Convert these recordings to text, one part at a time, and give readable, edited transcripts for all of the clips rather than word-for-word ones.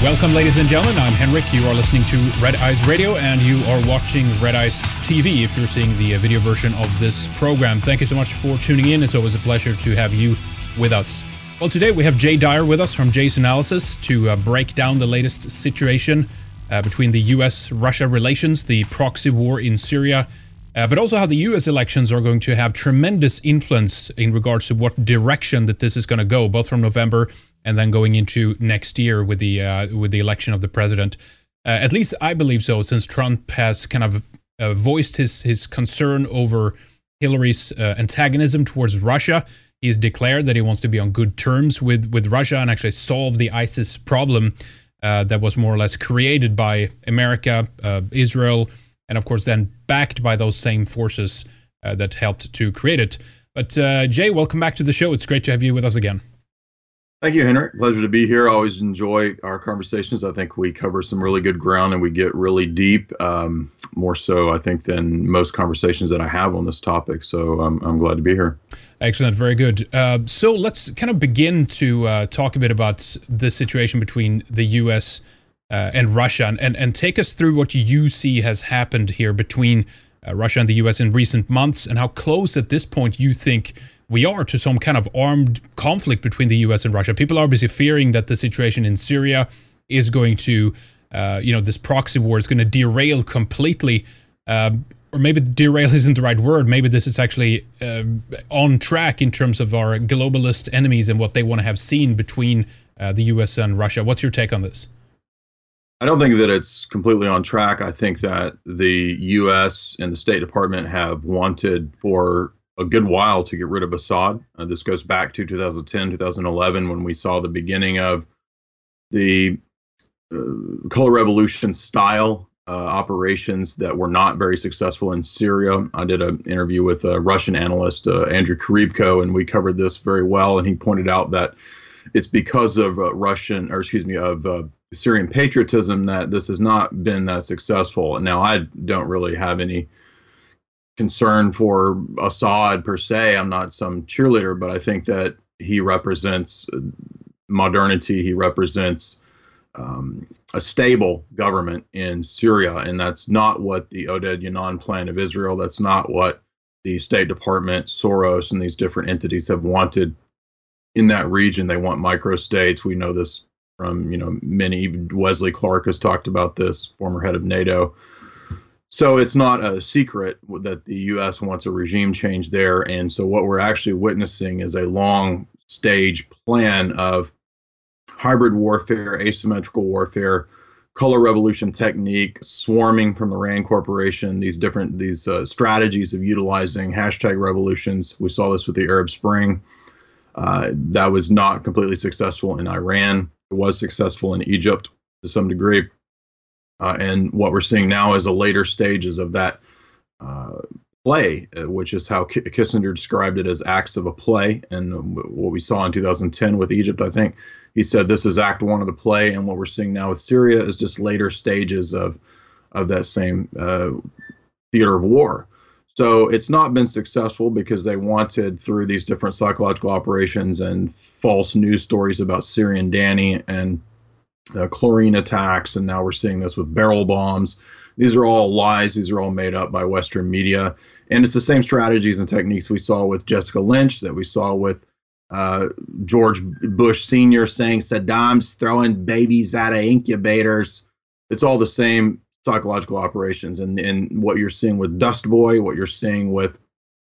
Welcome, ladies and gentlemen. I'm Henrik. You are listening to Red Eyes Radio, and you are watching Red Eyes TV if you're seeing the video version of this program. Thank you so much for tuning in. It's always a pleasure to have you with us. Well, today we have Jay Dyer with us from Jay's Analysis to break down the latest situation between the U.S.-Russia relations, the proxy war in Syria, but also how the U.S. elections are going to have tremendous influence in regards to what direction that this is going to go, both from November and then going into next year with the election of the president. At least I believe so, since Trump has kind of voiced his concern over Hillary's antagonism towards Russia. He's declared that he wants to be on good terms with Russia and actually solve the ISIS problem that was more or less created by America, Israel, and of course then backed by those same forces that helped to create it. But Jay, welcome back to the show. It's great to have you with us again. Thank you, Henrik. Pleasure to be here. I always enjoy our conversations. I think we cover some really good ground and we get really deep, more so, I think, than most conversations that I have on this topic. So I'm glad to be here. Excellent. Very good. So let's kind of begin to talk a bit about the situation between the U.S. And Russia and take us through what you see has happened here between Russia and the U.S. in recent months and how close at this point you think we are to some kind of armed conflict between the U.S. and Russia. People are obviously fearing that the situation in Syria is going to, this proxy war is going to derail completely, or maybe derail isn't the right word. Maybe this is actually on track in terms of our globalist enemies and what they want to have seen between the U.S. and Russia. What's your take on this? I don't think that it's completely on track. I think that the U.S. and the State Department have wanted for a good while to get rid of Assad. This goes back to 2010, 2011, when we saw the beginning of the color revolution style operations that were not very successful in Syria. I did an interview with a Russian analyst, Andrew Karibko, and we covered this very well. And he pointed out that it's because of Syrian patriotism that this has not been that successful. Now, I don't really have any concern for Assad per se. I'm not some cheerleader, but I think that he represents modernity. He represents a stable government in Syria, and that's not what the Oded Yanan plan of Israel. That's not what the State Department, Soros, and these different entities have wanted in that region. They want microstates. We know this from many. Even Wesley Clark has talked about this, former head of NATO. So it's not a secret that the U.S. wants a regime change there. And so what we're actually witnessing is a long stage plan of hybrid warfare, asymmetrical warfare, color revolution technique, swarming from the RAND Corporation, these strategies of utilizing hashtag revolutions. We saw this with the Arab Spring. That was not completely successful in Iran. It was successful in Egypt to some degree. And what we're seeing now is the later stages of that play, which is how Kissinger described it as acts of a play. And what we saw in 2010 with Egypt, I think he said this is act one of the play. And what we're seeing now with Syria is just later stages of that same theater of war. So it's not been successful because they wanted, through these different psychological operations and false news stories about Syrian Danny and chlorine attacks, and now we're seeing this with barrel bombs. These are all lies. These are all made up by Western media. And it's the same strategies and techniques we saw with Jessica Lynch, that we saw with George Bush Sr. saying Saddam's throwing babies out of incubators. It's all the same psychological operations. And what you're seeing with Dust Boy, what you're seeing with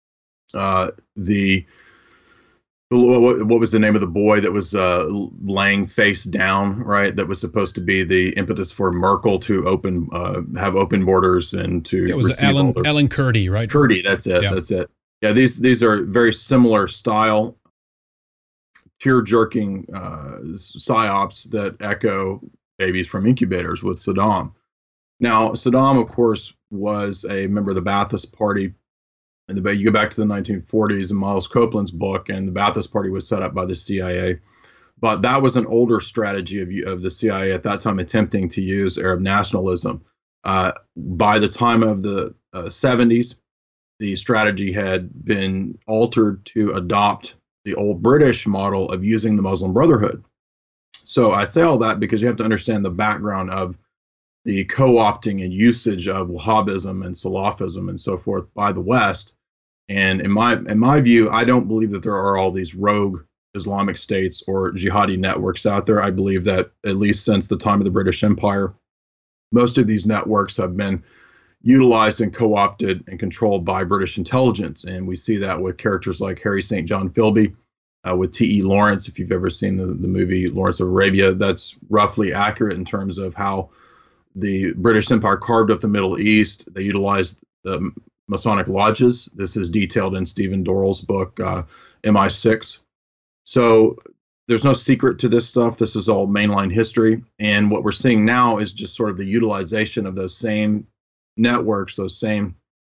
what was the name of the boy that was laying face down, right? That was supposed to be the impetus for Merkel to have open borders and to. It was Alan Kurdi, right? Kurdi, that's it. Yeah. That's it. Yeah, these are very similar style, tear-jerking psyops that echo babies from incubators with Saddam. Now, Saddam, of course, was a member of the Ba'athist Party. And you go back to the 1940s in Miles Copeland's book, and the Ba'athist Party was set up by the CIA. But that was an older strategy of the CIA at that time, attempting to use Arab nationalism. By the time of the 70s, the strategy had been altered to adopt the old British model of using the Muslim Brotherhood. So I say all that because you have to understand the background of the co-opting and usage of Wahhabism and Salafism and so forth by the West. And in my view, I don't believe that there are all these rogue Islamic states or jihadi networks out there. I believe that at least since the time of the British Empire, most of these networks have been utilized and co-opted and controlled by British intelligence. And we see that with characters like Harry St. John Philby, with T.E. Lawrence. If you've ever seen the movie Lawrence of Arabia, that's roughly accurate in terms of how the British Empire carved up the Middle East. They utilized the Masonic lodges. This is detailed in Stephen Dorrell's book, MI6. So there's no secret to this stuff. This is all mainline history. And what we're seeing now is just sort of the utilization of those same networks, those same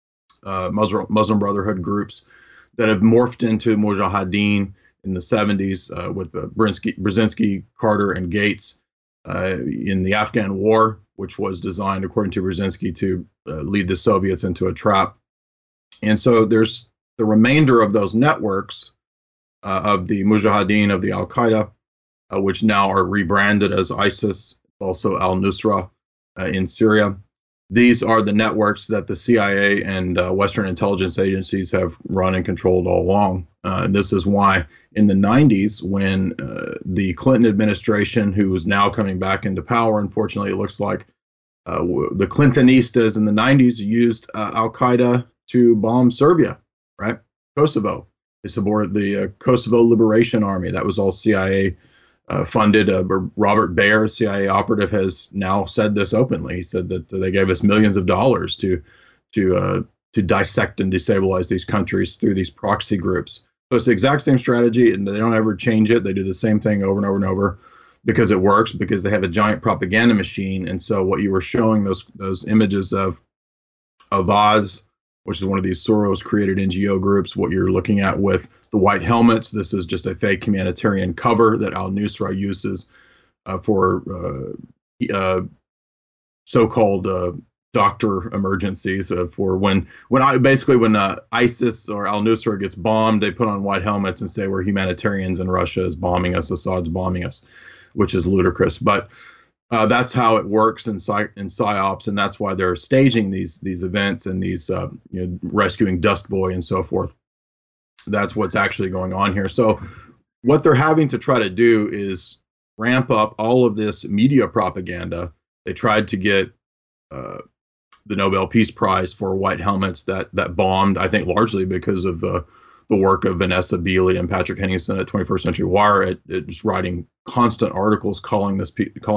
Muslim Brotherhood groups that have morphed into Mujahideen in the 70s with Brzezinski, Carter, and Gates in the Afghan War, which was designed, according to Brzezinski, to lead the Soviets into a trap. And so there's the remainder of those networks of the Mujahideen, of the Al-Qaeda, which now are rebranded as ISIS, also al-Nusra in Syria. These are the networks that the CIA and Western intelligence agencies have run and controlled all along. And this is why in the 90s, when the Clinton administration, who is now coming back into power, unfortunately, it looks like the Clintonistas in the 90s used Al-Qaeda to bomb Serbia, right? Kosovo. They supported the Kosovo Liberation Army. That was all CIA funded. Robert Baer, CIA operative, has now said this openly. He said that they gave us millions of dollars to dissect and destabilize these countries through these proxy groups. So it's the exact same strategy, and they don't ever change it. They do the same thing over and over and over because it works, because they have a giant propaganda machine. And so what you were showing, those images of Oz, which is one of these Soros-created NGO groups, what you're looking at with the white helmets, this is just a fake humanitarian cover that al-Nusra uses for so-called doctor emergencies. For when ISIS or al-Nusra gets bombed, they put on white helmets and say we're humanitarians and Russia is bombing us, Assad's bombing us, which is ludicrous. But that's how it works in PsyOps, and that's why they're staging these events and these rescuing Dust Boy and so forth. That's what's actually going on here. So what they're having to try to do is ramp up all of this media propaganda. They tried to get the Nobel Peace Prize for white helmets that bombed, I think largely because of the work of Vanessa Beeley and Patrick Henningsen at 21st Century Wire at just writing constant articles calling this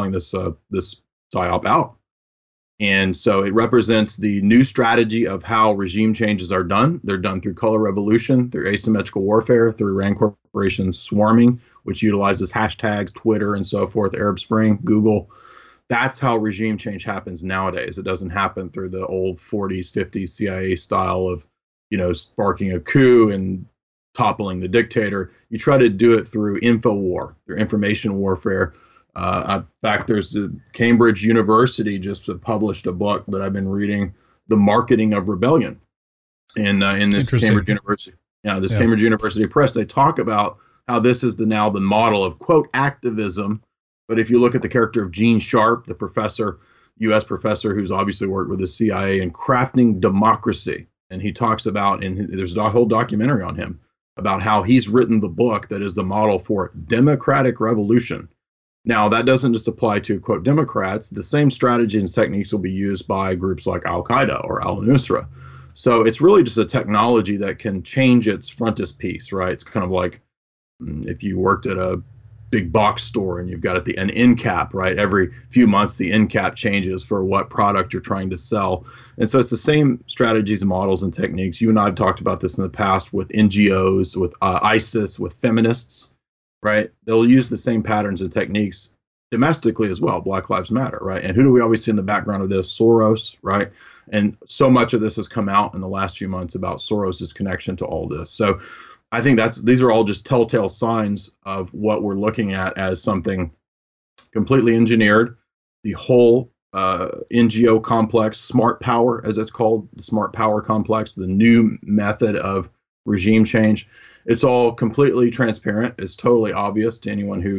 PSYOP out. And so it represents the new strategy of how regime changes are done. They're done through color revolution, through asymmetrical warfare, through Rand Corporation swarming, which utilizes hashtags, Twitter, and so forth, Arab Spring, Google. That's how regime change happens nowadays. It doesn't happen through the old 40s, 50s CIA style of, sparking a coup and toppling the dictator. You try to do it through info war, through information warfare. In fact, there's Cambridge University just published a book that I've been reading, The Marketing of Rebellion. And in this Cambridge University, Cambridge University Press, they talk about how this is now the model of, quote, activism. But if you look at the character of Gene Sharp, the professor, U.S. professor, who's obviously worked with the CIA in crafting democracy, and he talks about, and there's a whole documentary on him, about how he's written the book that is the model for democratic revolution. Now, that doesn't just apply to, quote, Democrats. The same strategy and techniques will be used by groups like Al-Qaeda or al-Nusra. So it's really just a technology that can change its frontispiece, right? It's kind of like if you worked at a big box store and you've got an end cap, right? Every few months, the end cap changes for what product you're trying to sell. And so it's the same strategies, models, and techniques. You and I have talked about this in the past with NGOs, with ISIS, with feminists, right? They'll use the same patterns and techniques domestically as well. Black Lives Matter, right? And who do we always see in the background of this? Soros, right? And so much of this has come out in the last few months about Soros's connection to all this. So I think these are all just telltale signs of what we're looking at as something completely engineered. The whole NGO complex, smart power, as it's called, the smart power complex, the new method of regime change. It's all completely transparent. It's totally obvious to anyone who's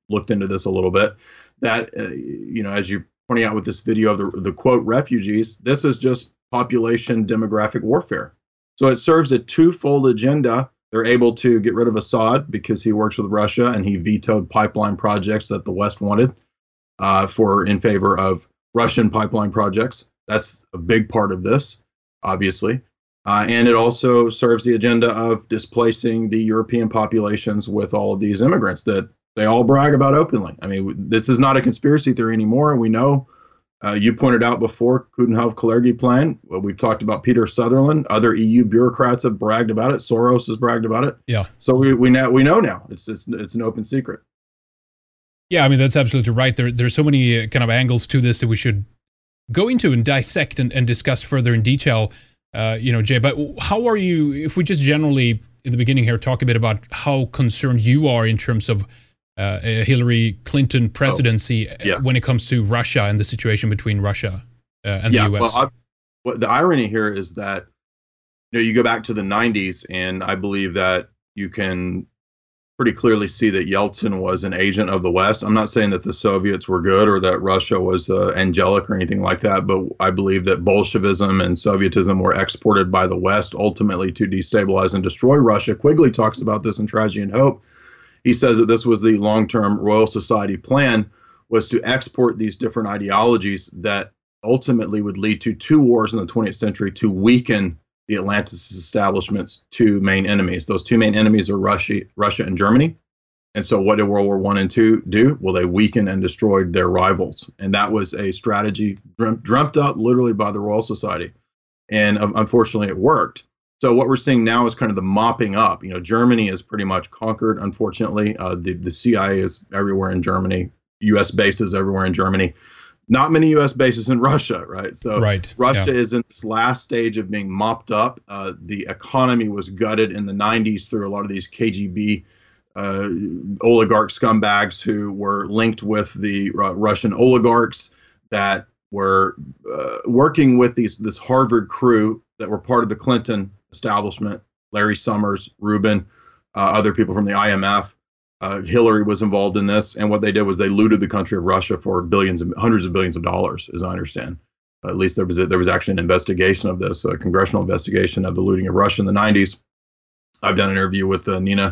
looked into this a little bit, that, as you're pointing out with this video of the quote refugees, this is just population demographic warfare. So it serves a twofold agenda. They're able to get rid of Assad because he works with Russia and he vetoed pipeline projects that the West wanted in favor of Russian pipeline projects. That's a big part of this, obviously. And it also serves the agenda of displacing the European populations with all of these immigrants that they all brag about openly. I mean, this is not a conspiracy theory anymore. We know, you pointed out before, Coudenhove-Kalergi plan. We've talked about Peter Sutherland. Other EU bureaucrats have bragged about it. Soros has bragged about it. Yeah. So we know now. It's an open secret. Yeah, I mean, that's absolutely right. There's so many kind of angles to this that we should go into and dissect and discuss further in detail. Jay, but how are you, if we just generally, in the beginning here, talk a bit about how concerned you are in terms of a Hillary Clinton presidency when it comes to Russia and the situation between Russia and the U.S.? Well, the irony here is that, you go back to the 90s, and I believe that you can pretty clearly see that Yeltsin was an agent of the West. I'm not saying that the Soviets were good or that Russia was angelic or anything like that, but I believe that Bolshevism and Sovietism were exported by the West ultimately to destabilize and destroy Russia. Quigley talks about this in Tragedy and Hope. He says that this was the long-term Royal Society plan, was to export these different ideologies that ultimately would lead to two wars in the 20th century to weaken the Atlanticist establishment's two main enemies. Those two main enemies are Russia and Germany. And so what did World War I and II do? Well, they weakened and destroyed their rivals. And that was a strategy dreamt up literally by the Royal Society. And unfortunately, it worked. So what we're seeing now is kind of the mopping up. Germany is pretty much conquered, unfortunately. The CIA is everywhere in Germany, U.S. bases everywhere in Germany. Not many U.S. bases in Russia, right? So Russia is in this last stage of being mopped up. The economy was gutted in the 90s through a lot of these KGB oligarch scumbags who were linked with the Russian oligarchs that were working with this Harvard crew that were part of the Clinton establishment. Larry Summers, Rubin, other people from the IMF. Hillary was involved in this, and what they did was they looted the country of Russia for hundreds of billions of dollars, as I understand. At least there was actually an investigation of this, a congressional investigation of the looting of Russia in the 90s. I've done an interview with Nina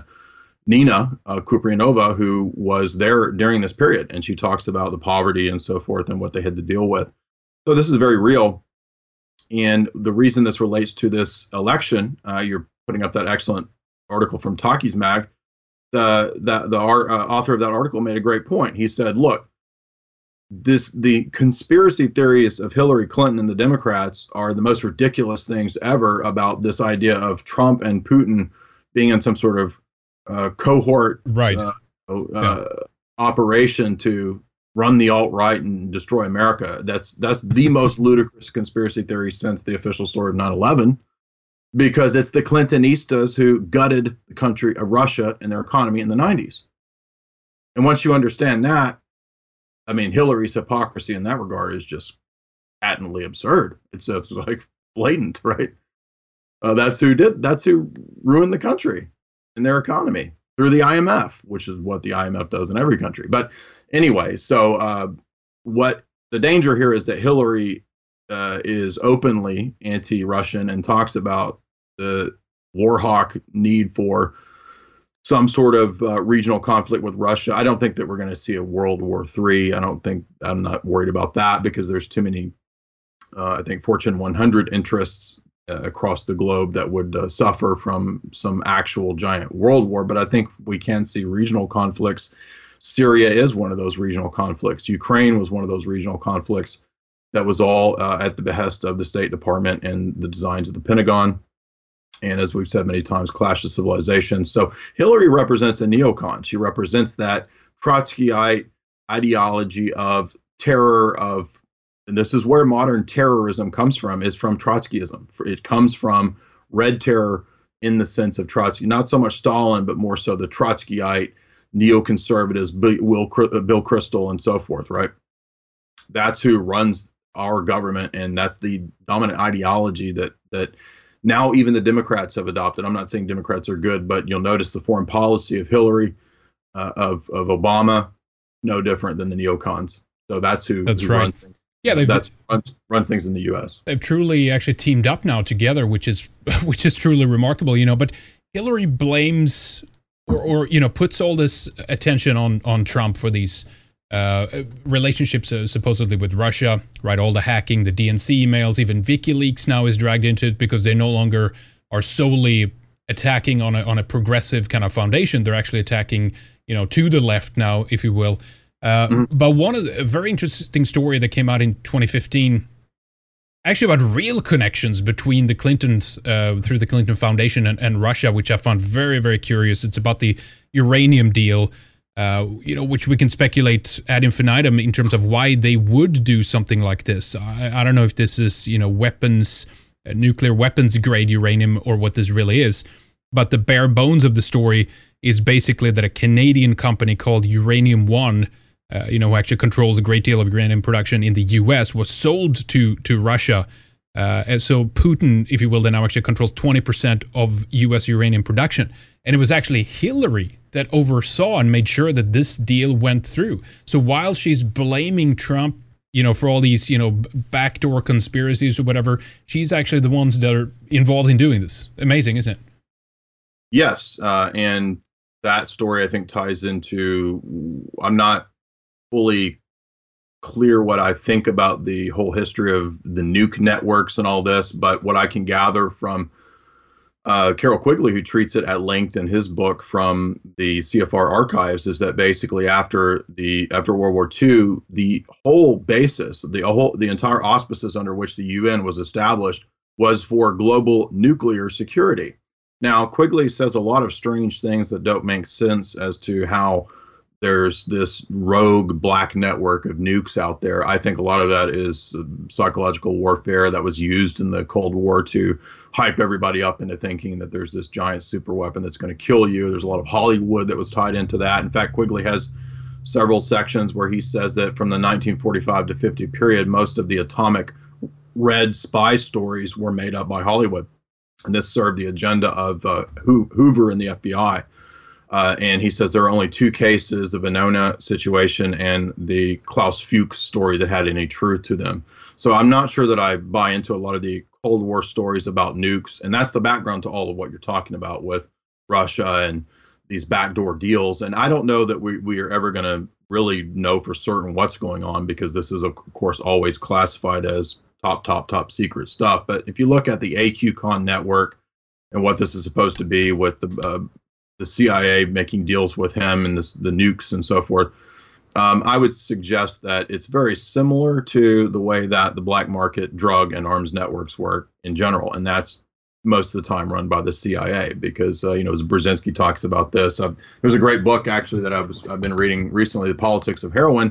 Kuprianova, who was there during this period, and she talks about the poverty and so forth and what they had to deal with. So this is very real, and the reason this relates to this election, you're putting up that excellent article from Takis Mag. The author of that article made a great point. He said, look, the conspiracy theories of Hillary Clinton and the Democrats are the most ridiculous things ever about this idea of Trump and Putin being in some sort of cohort operation to run the alt-right and destroy America. That's the most ludicrous conspiracy theory since the official story of 9/11. Because it's the Clintonistas who gutted the country of Russia and their economy in the 90s. And once you understand that, I mean, Hillary's hypocrisy in that regard is just patently absurd. It's like blatant, right? That's who ruined the country and their economy through the IMF, which is what the IMF does in every country. But anyway, so what the danger here is that Hillary is openly anti-Russian and talks about the war hawk need for some sort of regional conflict with Russia. I don't think that we're going to see a World War III. I'm not worried about that because there's too many, I think, Fortune 100 interests across the globe that would suffer from some actual giant world war. But I think we can see regional conflicts. Syria is one of those regional conflicts. Ukraine was one of those regional conflicts. That was all at the behest of the State Department and the designs of the Pentagon. And as we've said many times, clash of civilizations. So Hillary represents a neocon. She represents that Trotskyite ideology of terror and this is where modern terrorism comes from, is from Trotskyism. It comes from red terror in the sense of Trotsky, not so much Stalin, but more so the Trotskyite neoconservatives, Bill Kristol and so forth, right? That's who runs our government, and that's the dominant ideology that now even the Democrats have adopted. I'm not saying Democrats are good, but you'll notice the foreign policy of Hillary, of Obama, no different than the neocons. So that's who right. runs things. Yeah, runs things in the U.S. They've truly actually teamed up now together, which is truly remarkable, you know. But Hillary blames or you know, puts all this attention on Trump for these relationships supposedly with Russia, right? All the hacking, the DNC emails, even WikiLeaks now is dragged into it because they no longer are solely attacking on a progressive kind of foundation. They're actually attacking, you know, to the left now, if you will. But a very interesting story that came out in 2015, actually about real connections between the Clintons through the Clinton Foundation and Russia, which I found very, very curious. It's about the uranium deal, you know, which we can speculate ad infinitum in terms of why they would do something like this. I don't know if this is, you know, nuclear weapons grade uranium or what this really is. But the bare bones of the story is basically that a Canadian company called Uranium One, you know, who actually controls a great deal of uranium production in the U.S., was sold to Russia. And so Putin, if you will, then now actually controls 20% of U.S. uranium production. And it was actually Hillary that oversaw and made sure that this deal went through. So while she's blaming Trump, you know, for all these, you know, backdoor conspiracies or whatever, she's actually the ones that are involved in doing this. Amazing, isn't it? Yes, and that story I think ties into. I'm not fully clear what I think about the whole history of the nuke networks and all this, but what I can gather from Carroll Quigley, who treats it at length in his book from the CFR archives, is that basically after World War II, the whole basis, the entire auspices under which the UN was established was for global nuclear security. Now, Quigley says a lot of strange things that don't make sense as to how there's this rogue black network of nukes out there. I think a lot of that is psychological warfare that was used in the Cold War to hype everybody up into thinking that there's this giant super weapon that's going to kill you. There's a lot of Hollywood that was tied into that. In fact, Quigley has several sections where he says that from the 1945 to 50 period, most of the atomic red spy stories were made up by Hollywood. And this served the agenda of Hoover and the FBI. And he says there are only two cases, the Venona situation and the Klaus Fuchs story, that had any truth to them. So I'm not sure that I buy into a lot of the Cold War stories about nukes. And that's the background to all of what you're talking about with Russia and these backdoor deals. And I don't know that we are ever going to really know for certain what's going on, because this is, of course, always classified as top secret stuff. But if you look at the AQCon network and what this is supposed to be, with the CIA making deals with him and the nukes and so forth, I would suggest that it's very similar to the way that the black market drug and arms networks work in general. And that's most of the time run by the CIA, because, you know, as Brzezinski talks about this, there's a great book actually that I've been reading recently, The Politics of Heroin,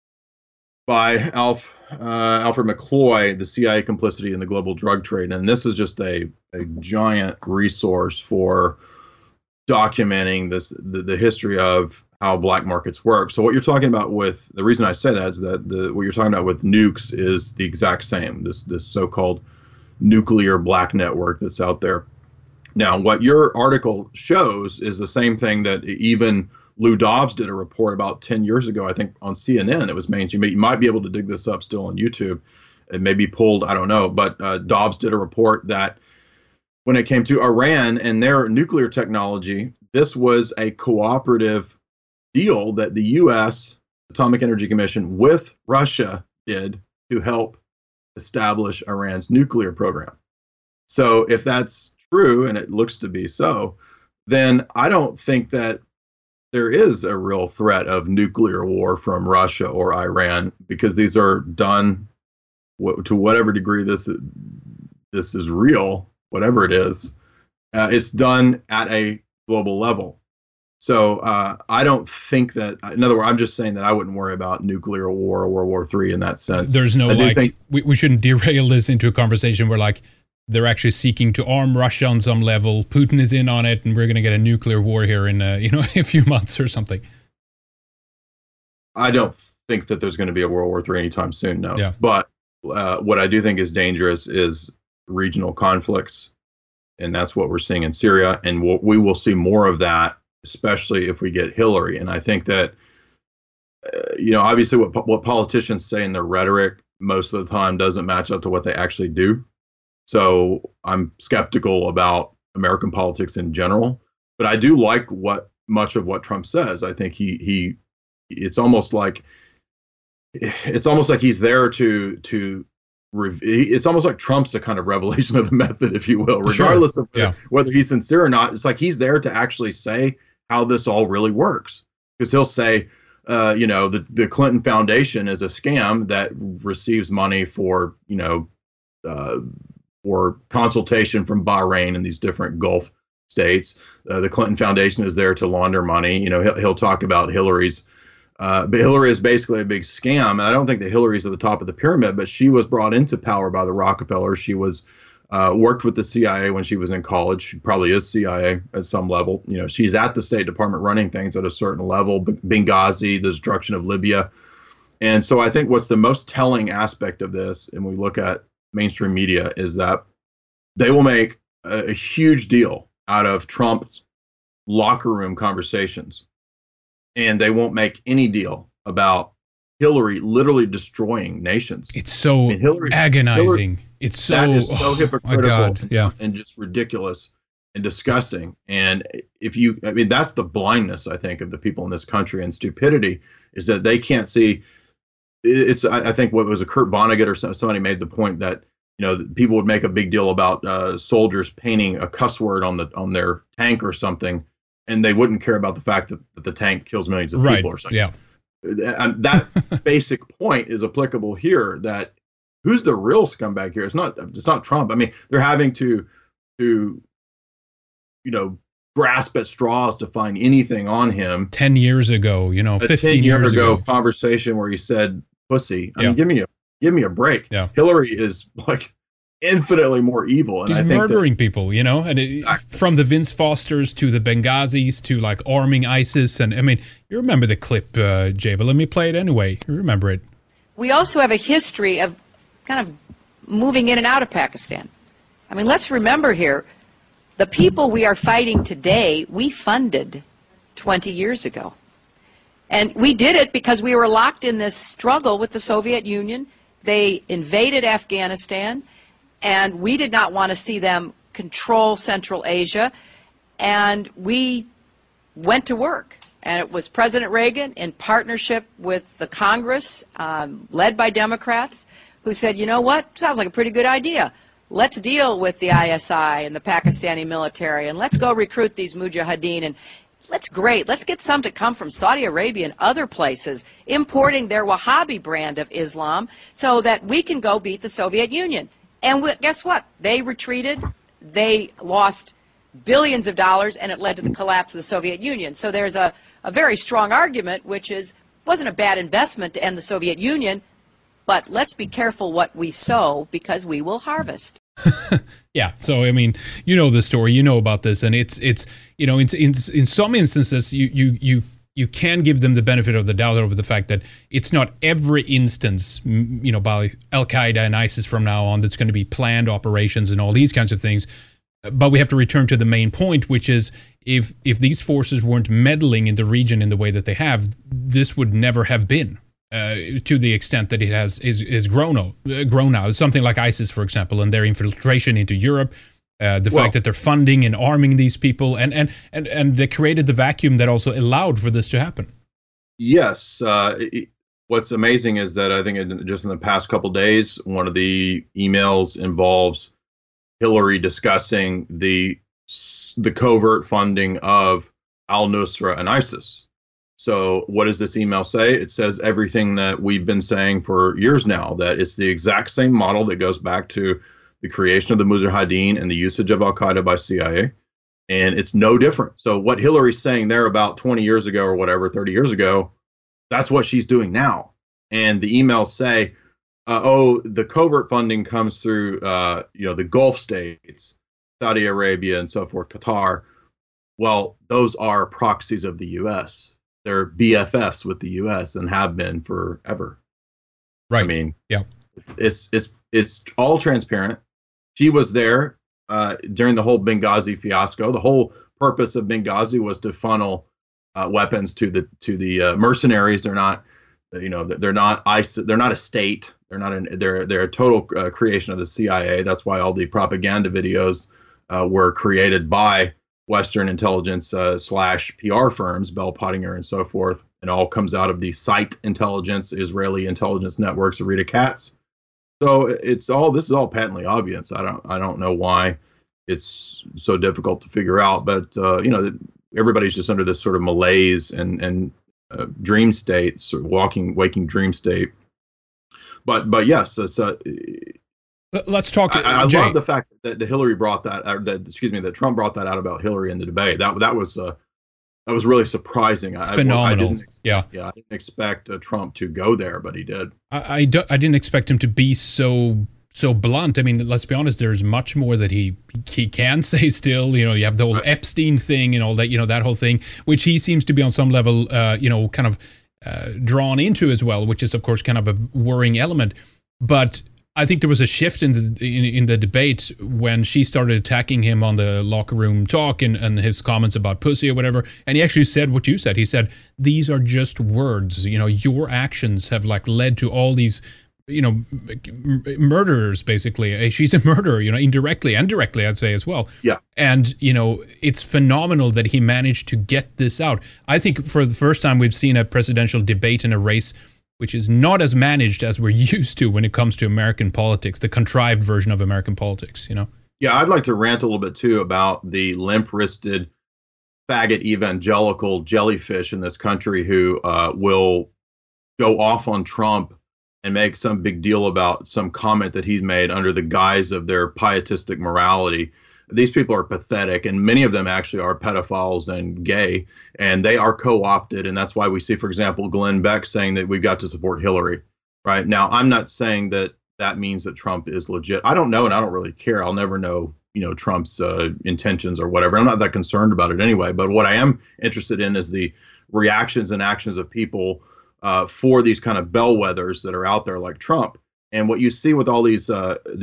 by Alfred McCloy, The CIA Complicity in the Global Drug Trade. And this is just a giant resource for documenting the history of how black markets work. So what you're talking about with, the reason I say that is that what you're talking about with nukes is the exact same, this so-called nuclear black network that's out there. Now, what your article shows is the same thing that even Lou Dobbs did a report about 10 years ago, I think, on CNN. It was mainstream. You might be able to dig this up still on YouTube. It may be pulled, I don't know. But Dobbs did a report that when it came to Iran and their nuclear technology, this was a cooperative deal that the U.S. Atomic Energy Commission with Russia did to help establish Iran's nuclear program. So if that's true, and it looks to be so, then I don't think that there is a real threat of nuclear war from Russia or Iran, because these are done to whatever degree this is real, whatever it is, it's done at a global level. So I don't think that, in other words, I'm just saying that I wouldn't worry about nuclear war or World War III in that sense. There's no, we shouldn't derail this into a conversation where, like, they're actually seeking to arm Russia on some level. Putin is in on it, and we're going to get a nuclear war here in a few months or something. I don't think that there's going to be a World War III anytime soon, no. Yeah. But what I do think is dangerous is regional conflicts, and that's what we're seeing in Syria, and we will see more of that, especially if we get Hillary. And I think that obviously what politicians say in their rhetoric most of the time doesn't match up to what they actually do. So I'm skeptical about American politics in general, but I do like much of what Trump says. I think it's almost like he's there to it's almost like Trump's a kind of revelation of the method, if you will, regardless of whether he's sincere or not. It's like he's there to actually say how this all really works, because he'll say, the Clinton Foundation is a scam that receives money for consultation from Bahrain and these different Gulf states. The Clinton Foundation is there to launder money. He'll talk about Hillary's. But Hillary is basically a big scam. And I don't think that Hillary's at the top of the pyramid, but she was brought into power by the Rockefellers. She was worked with the CIA when she was in college. She probably is CIA at some level. She's at the State Department running things at a certain level. Benghazi, the destruction of Libya. And so I think what's the most telling aspect of this, and we look at mainstream media, is that they will make a huge deal out of Trump's locker room conversations. And they won't make any deal about Hillary literally destroying nations. It's so agonizing. That is so hypocritical and just ridiculous and disgusting. And that's the blindness, I think, of the people in this country, and stupidity, is that they can't see. I think what was Kurt Vonnegut or somebody made the point that people would make a big deal about soldiers painting a cuss word on their tank or something, and they wouldn't care about the fact that the tank kills millions of people or something. Yeah. And that basic point is applicable here, that who's the real scumbag here? It's not Trump. I mean, they're having to grasp at straws to find anything on him. 10 years ago, 15 years ago conversation where he said pussy. I mean, give me a break. Yeah. Hillary is like infinitely more evil. And he's murdering people, and from the Vince Fosters to the Benghazis to like arming ISIS. And I mean, you remember the clip, Jay, but let me play it anyway. You remember it. We also have a history of kind of moving in and out of Pakistan. I mean, let's remember here, the people we are fighting today, we funded 20 years ago. And we did it because we were locked in this struggle with the Soviet Union. They invaded Afghanistan, and we did not want to see them control Central Asia, and we went to work. And it was President Reagan, in partnership with the Congress, led by Democrats, who said, you know what, sounds like a pretty good idea. Let's deal with the ISI and the Pakistani military, and let's go recruit these mujahideen, and let's get some to come from Saudi Arabia and other places, importing their Wahhabi brand of Islam, so that we can go beat the Soviet Union. And guess what? They retreated. They lost billions of dollars, and it led to the collapse of the Soviet Union. So there's a very strong argument, which is, wasn't a bad investment to end the Soviet Union, but let's be careful what we sow, because we will harvest. Yeah. So, I mean, you know the story, you know about this, and it's in some instances, you can give them the benefit of the doubt over the fact that it's not every instance, by Al-Qaeda and ISIS from now on that's going to be planned operations and all these kinds of things. But we have to return to the main point, which is if these forces weren't meddling in the region in the way that they have, this would never have been to the extent that it is grown now. Something like ISIS, for example, and their infiltration into Europe. The fact that they're funding and arming these people, and they created the vacuum that also allowed for this to happen. Yes. What's amazing is that I think just in the past couple of days, one of the emails involves Hillary discussing the covert funding of al-Nusra and ISIS. So what does this email say? It says everything that we've been saying for years now, that it's the exact same model that goes back to the creation of the Mujahideen and the usage of Al-Qaeda by CIA. And it's no different. So what Hillary's saying there about 20 years ago or whatever, 30 years ago, that's what she's doing now. And the emails say, the covert funding comes through, the Gulf states, Saudi Arabia and so forth, Qatar. Well, those are proxies of the U.S. They're BFFs with the U.S. and have been forever. Right. I mean, yeah, it's all transparent. She was there during the whole Benghazi fiasco. The whole purpose of Benghazi was to funnel weapons to the mercenaries. They're not they're not they're not a state. They're a total creation of the CIA. That's why all the propaganda videos were created by Western intelligence slash PR firms, Bell Pottinger and so forth. And all comes out of the SITE intelligence, Israeli intelligence networks of Rita Katz. So this is all patently obvious. I don't know why it's so difficult to figure out, but everybody's just under this sort of malaise and dream state, sort of waking dream state. But yes, let's talk. I love the fact that Hillary brought that, that Trump brought that out about Hillary in the debate. That was really surprising. Phenomenal. I didn't expect Trump to go there, but he did. I didn't expect him to be so blunt. I mean, let's be honest. There's much more that he can say still. You have the whole Epstein thing and all that. That whole thing, which he seems to be on some level, kind of drawn into as well, which is of course kind of a worrying element. But I think there was a shift in the debate when she started attacking him on the locker room talk and his comments about pussy or whatever. And he actually said what you said. He said, these are just words. Your actions have led to all these, murderers, basically. She's a murderer, indirectly and directly, I'd say as well. Yeah. And, it's phenomenal that he managed to get this out. I think for the first time we've seen a presidential debate in a race which is not as managed as we're used to when it comes to American politics, the contrived version of American politics, Yeah, I'd like to rant a little bit, too, about the limp-wristed, faggot evangelical jellyfish in this country who will go off on Trump and make some big deal about some comment that he's made under the guise of their pietistic morality. These people are pathetic, and many of them actually are pedophiles and gay, and they are co-opted, and that's why we see, for example, Glenn Beck saying that we've got to support Hillary. Right now, I'm not saying that means that Trump is legit. I don't know, and I don't really care. I'll never know, Trump's intentions or whatever. I'm not that concerned about it anyway. But what I am interested in is the reactions and actions of people for these kind of bellwethers that are out there like Trump. And what you see with all these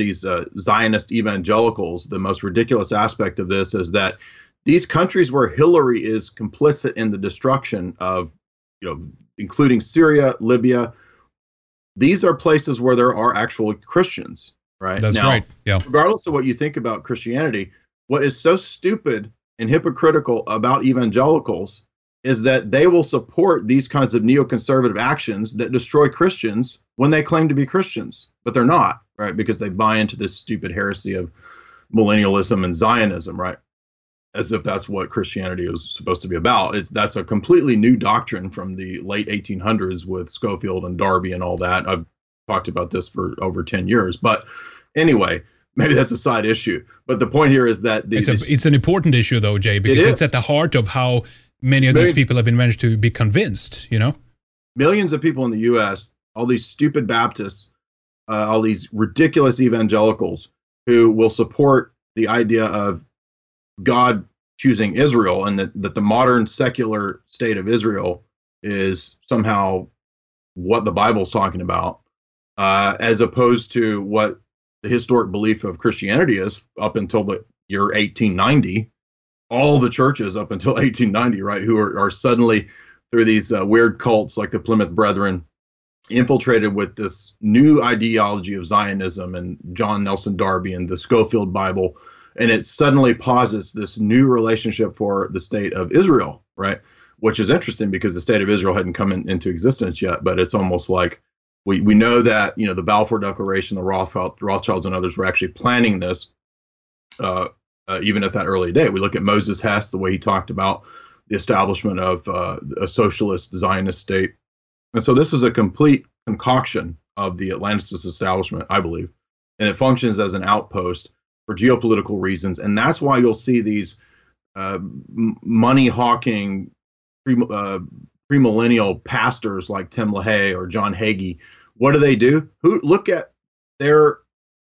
Zionist evangelicals, the most ridiculous aspect of this is that these countries where Hillary is complicit in the destruction of, including Syria, Libya, these are places where there are actual Christians, right? That's right. Yeah. Regardless of what you think about Christianity, what is so stupid and hypocritical about evangelicals is that they will support these kinds of neoconservative actions that destroy Christians when they claim to be Christians, but they're not, right? Because they buy into this stupid heresy of millennialism and Zionism, right? As if that's what Christianity is supposed to be about. That's a completely new doctrine from the late 1800s with Schofield and Darby and all that. I've talked about this for over 10 years, but anyway, maybe that's a side issue. But the point here is that it's an important issue, though, Jay, because it's at the heart of how many of these people have been managed to be convinced, Millions of people in the U.S., all these stupid Baptists, all these ridiculous evangelicals who will support the idea of God choosing Israel and that the modern secular state of Israel is somehow what the Bible's talking about, as opposed to what the historic belief of Christianity is up until the year 1890. All the churches up until 1890, right, who are suddenly through these weird cults like the Plymouth Brethren, infiltrated with this new ideology of Zionism and John Nelson Darby and the Schofield Bible, and it suddenly posits this new relationship for the state of Israel, right, which is interesting because the state of Israel hadn't come into existence yet, but it's almost like we know that, the Balfour Declaration, the Rothschilds and others were actually planning this, even at that early date. We look at Moses Hess, the way he talked about the establishment of a socialist Zionist state. And so this is a complete concoction of the Atlanticist establishment, I believe. And it functions as an outpost for geopolitical reasons. And that's why you'll see these money-hawking premillennial pastors like Tim LaHaye or John Hagee. What do? Look at their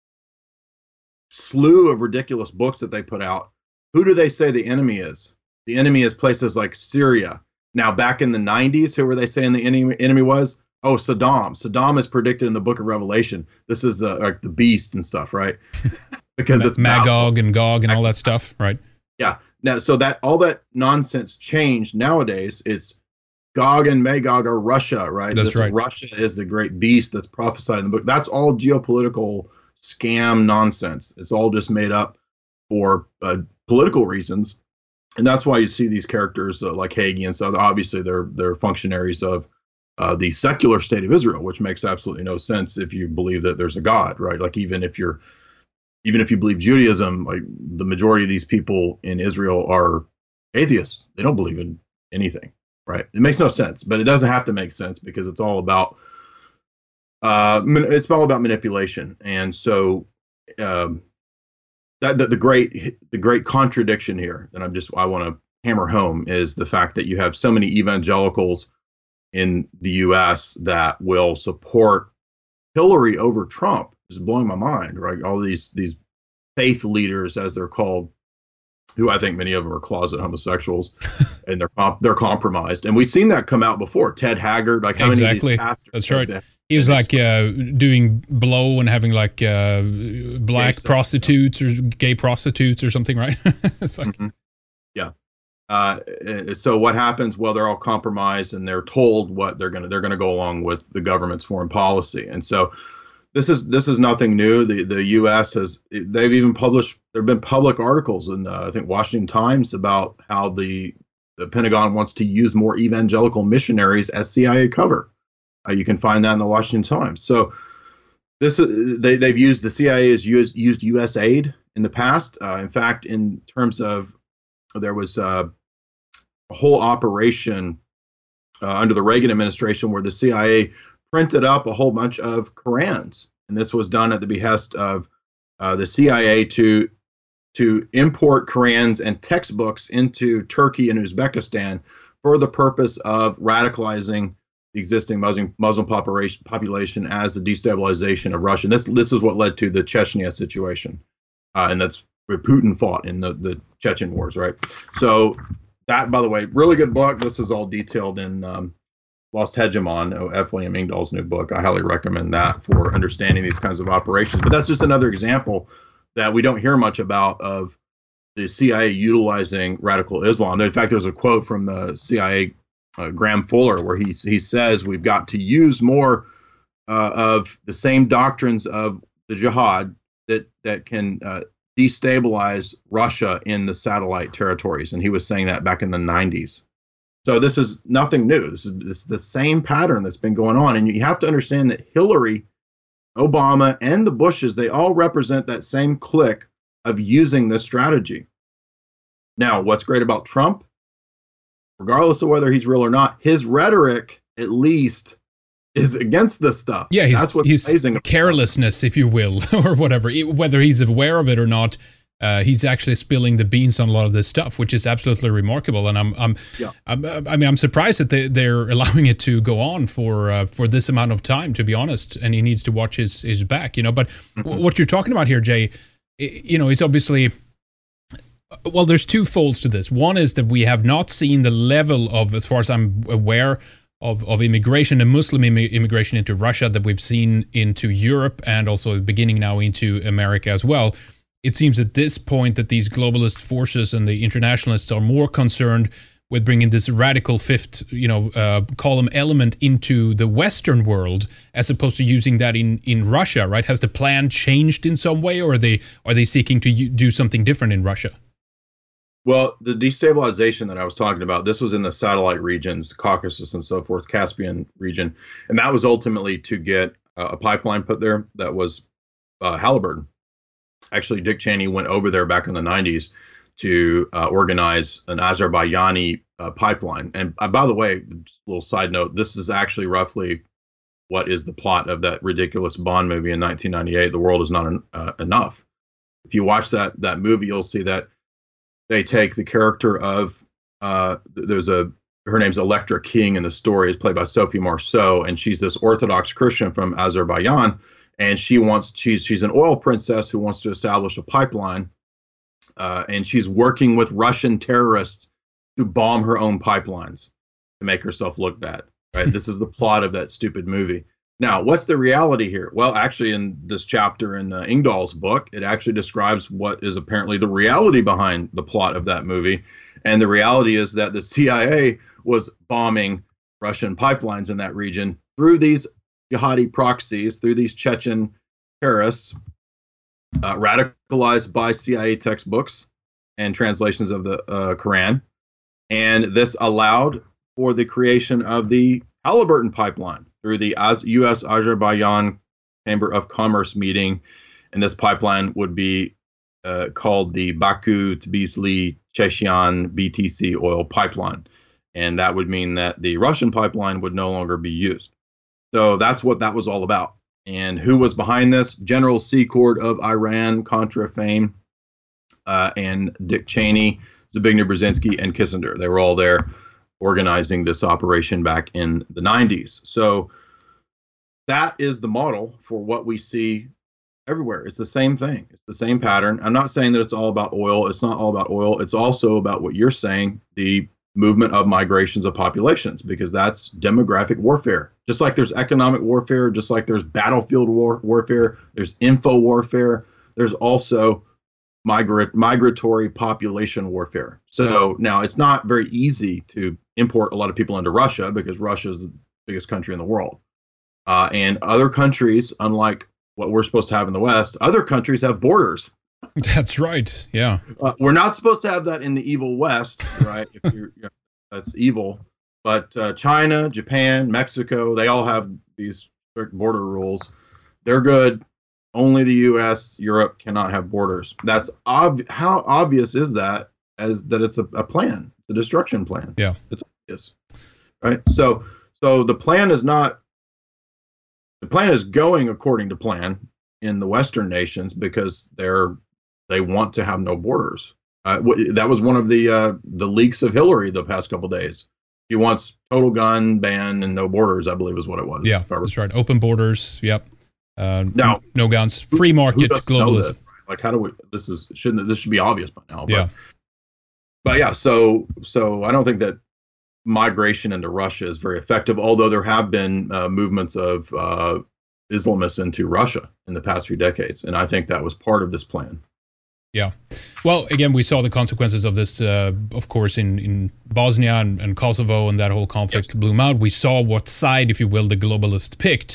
slew of ridiculous books that they put out. Who do they say the enemy is? The enemy is places like Syria. Now, back in the 90s, who were they saying the enemy was? Oh, Saddam. Saddam is predicted in the book of Revelation. This is like the beast and stuff, right? Because it's Magog and Gog and all that stuff, right? Yeah. Now, so that all that nonsense changed nowadays. It's Gog and Magog are Russia, right? That's right. Russia is the great beast that's prophesied in the book. That's all geopolitical scam nonsense. It's all just made up for political reasons. And that's why you see these characters like Hagee and so obviously they're functionaries of the secular state of Israel, which makes absolutely no sense if you believe that there's a God, right? Like even if you believe Judaism, like the majority of these people in Israel are atheists. They don't believe in anything, right? It makes no sense, but it doesn't have to make sense because it's all about manipulation. And so that the great contradiction here that I want to hammer home is the fact that you have so many evangelicals in the U.S. that will support Hillary over Trump. Is blowing my mind, right? All these faith leaders, as they're called, who I think many of them are closet homosexuals, and they're compromised. And we've seen that come out before. Ted Haggard, like how many of these pastors? That's right. He was like doing blow and having like black prostitutes or gay prostitutes or something, right? It's like, yeah. So what happens? Well, they're all compromised and they're told what they're gonna go along with the government's foreign policy. And so this is nothing new. The U.S. they've even published. There've been public articles in I think Washington Times about how the Pentagon wants to use more evangelical missionaries as CIA cover. You can find that in the Washington Times. So they've used the CIA has used U.S. aid in the past. In fact, in terms of there was a whole operation under the Reagan administration where the CIA printed up a whole bunch of Korans, and this was done at the behest of the CIA to import Korans and textbooks into Turkey and Uzbekistan for the purpose of radicalizing the existing Muslim population as the destabilization of Russia. And this is what led to the Chechnya situation, and that's where Putin fought in the Chechen wars, right? So that, by the way, really good book. This is all detailed in Lost Hegemon, F. William Engdahl's new book. I highly recommend that for understanding these kinds of operations. But that's just another example that we don't hear much about of the CIA utilizing radical Islam. In fact, there's a quote from the CIA, Graham Fuller, where he says we've got to use more of the same doctrines of the jihad that can destabilize Russia in the satellite territories. And he was saying that back in the 90s. So this is nothing new. This is the same pattern that's been going on. And you have to understand that Hillary, Obama, and the Bushes, they all represent that same clique of using this strategy. Now, what's great about Trump, regardless of whether he's real or not, his rhetoric, at least, is against this stuff. Yeah, that's what's amazing. Carelessness, if you will, or whatever, whether he's aware of it or not. He's actually spilling the beans on a lot of this stuff, which is absolutely remarkable. And I'm surprised that they're allowing it to go on for this amount of time, to be honest. And he needs to watch his back, But what you're talking about here, Jay, is obviously, well, there's two folds to this. One is that we have not seen the level of, as far as I'm aware, of immigration and Muslim immigration into Russia that we've seen into Europe and also beginning now into America as well. It seems at this point that these globalist forces and the internationalists are more concerned with bringing this radical fifth, column element into the Western world as opposed to using that in Russia, right? Has the plan changed in some way, or are they seeking to do something different in Russia? Well, the destabilization that I was talking about, this was in the satellite regions, Caucasus and so forth, Caspian region, and that was ultimately to get a pipeline put there that was Halliburton. Actually, Dick Cheney went over there back in the 90s to organize an Azerbaijani pipeline. And by the way, just a little side note, this is actually roughly what is the plot of that ridiculous Bond movie in 1998, The World Is Not Enough. If you watch that movie, you'll see that they take the character of, her name's Electra King in the story, is played by Sophie Marceau, and she's this Orthodox Christian from Azerbaijan. And she's an oil princess who wants to establish a pipeline, and she's working with Russian terrorists to bomb her own pipelines to make herself look bad. Right? This is the plot of that stupid movie. Now, what's the reality here? Well, actually, in this chapter in Engdahl's book, it actually describes what is apparently the reality behind the plot of that movie, and the reality is that the CIA was bombing Russian pipelines in that region through these jihadi proxies, through these Chechen terrorists, radicalized by CIA textbooks and translations of the Quran. And this allowed for the creation of the Halliburton pipeline through the U.S.-Azerbaijan Chamber of Commerce meeting. And this pipeline would be called the Baku-Tbilisi-Chechen BTC oil pipeline. And that would mean that the Russian pipeline would no longer be used. So that's what that was all about. And who was behind this? General Secord of Iran, Contra fame, and Dick Cheney, Zbigniew Brzezinski, and Kissinger. They were all there organizing this operation back in the 90s. So that is the model for what we see everywhere. It's the same thing. It's the same pattern. I'm not saying that it's all about oil. It's not all about oil. It's also about what you're saying, the movement of migrations of populations, because that's demographic warfare. Just like there's economic warfare, just like there's battlefield warfare, there's info warfare, there's also migratory population warfare. So now it's not very easy to import a lot of people into Russia because Russia is the biggest country in the world. And other countries, unlike what we're supposed to have in the West, other countries have borders. That's right. Yeah. We're not supposed to have that in the evil West, right? That's evil. But China, Japan, Mexico, they all have these strict border rules. They're good. Only the U.S., Europe cannot have borders. That's how obvious is that? As that it's a plan. It's a destruction plan. Yeah. It's obvious, right? So the plan is not. The plan is going according to plan in the Western nations because they want to have no borders. That was one of the leaks of Hillary the past couple of days. He wants total gun ban and no borders, I believe is what it was. Yeah, that's right. Open borders. Yep. No guns. Free market. Globalism. Like, how do we? This should be obvious by now. But, yeah. But yeah. So I don't think that migration into Russia is very effective. Although there have been movements of Islamists into Russia in the past few decades, and I think that was part of this plan. Yeah. Well, again, we saw the consequences of this, of course, in Bosnia and Kosovo, and that whole conflict blew out. We saw what side, if you will, the globalists picked.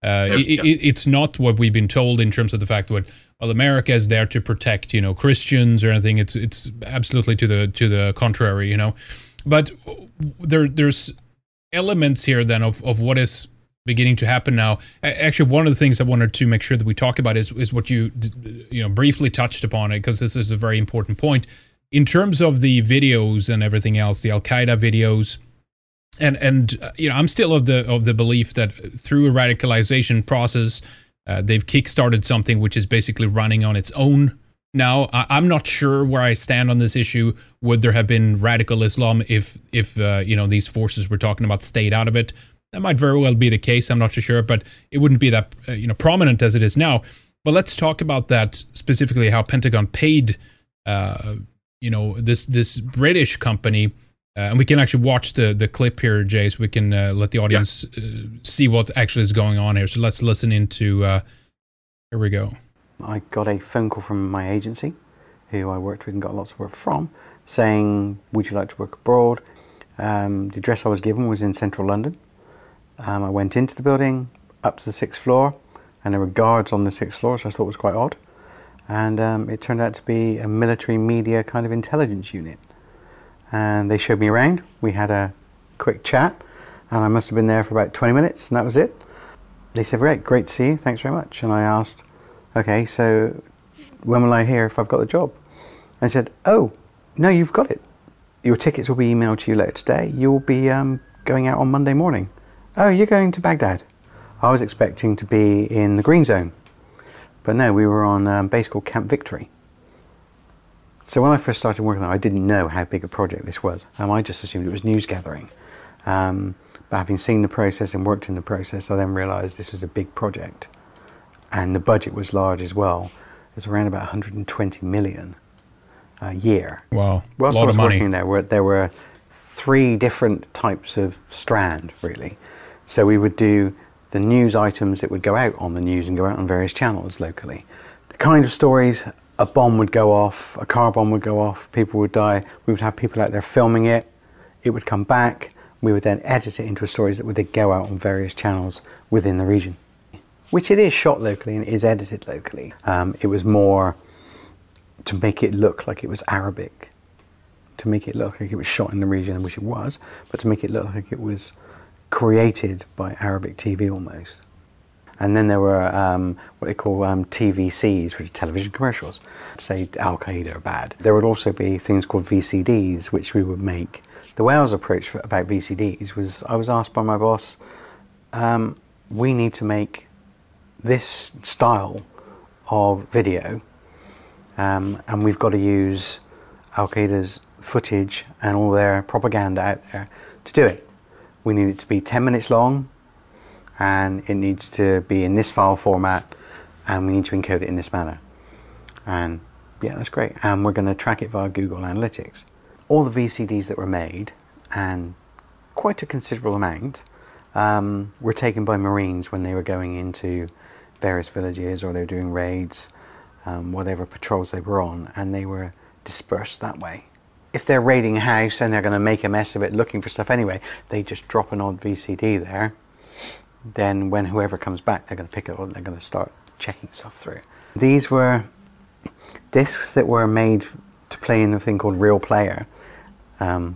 It's not what we've been told in terms of the fact that, well, America is there to protect, Christians or anything. It's absolutely to the contrary, But there's elements here then of what is beginning to happen now. Actually, one of the things I wanted to make sure that we talk about is what you briefly touched upon it, because this is a very important point in terms of the videos and everything else, the Al-Qaeda videos, and I'm still of the belief that through a radicalization process, they've kickstarted something which is basically running on its own. Now, I'm not sure where I stand on this issue. Would there have been radical Islam if these forces we're talking about stayed out of it? That might very well be the case. I'm not too sure, but it wouldn't be that prominent as it is now. But let's talk about that specifically. How Pentagon paid, this British company, and we can actually watch the clip here, Jay, so we can let the audience see what actually is going on here. So let's listen into. Here we go. I got a phone call from my agency, who I worked with and got lots of work from, saying, "Would you like to work abroad?" The address I was given was in central London. I went into the building, up to the 6th floor, and there were guards on the 6th floor, which I thought was quite odd. And it turned out to be a military media kind of intelligence unit. And they showed me around. We had a quick chat, and I must have been there for about 20 minutes, and that was it. They said, great to see you, thanks very much. And I asked, okay, so when will I hear if I've got the job? And I said, oh, no, you've got it. Your tickets will be emailed to you later today. You'll be going out on Monday morning. Oh, you're going to Baghdad? I was expecting to be in the Green Zone. But no, we were on a base called Camp Victory. So when I first started working on it, I didn't know how big a project this was. I just assumed it was news gathering. But having seen the process and worked in the process, I then realised this was a big project. And the budget was large as well. It was around about 120 million a year. Wow, whilst a lot I was of money. Working there were 3 different types of strand, really. So we would do the news items that would go out on the news and go out on various channels locally. The kind of stories, a bomb would go off, a car bomb would go off, people would die. We would have people out there filming it. It would come back. We would then edit it into stories that would then go out on various channels within the region, which it is shot locally and is edited locally. It was more to make it look like it was Arabic, to make it look like it was shot in the region, which it was, but to make it look like it was created by Arabic TV almost. And then there were what they call TVCs, which are television commercials, say Al Qaeda are bad. There would also be things called VCDs, which we would make. The way I was approached about VCDs was I was asked by my boss, we need to make this style of video, and we've got to use Al Qaeda's footage and all their propaganda out there to do it. We need it to be 10 minutes long, and it needs to be in this file format, and we need to encode it in this manner. And yeah, that's great. And we're going to track it via Google Analytics. All the VCDs that were made, and quite a considerable amount, were taken by Marines when they were going into various villages or they were doing raids, whatever patrols they were on, and they were dispersed that way. If they're raiding a house and they're going to make a mess of it looking for stuff anyway, they just drop an odd VCD there. Then when whoever comes back, they're going to pick it up and they're going to start checking stuff through. These were discs that were made to play in a thing called Real Player. And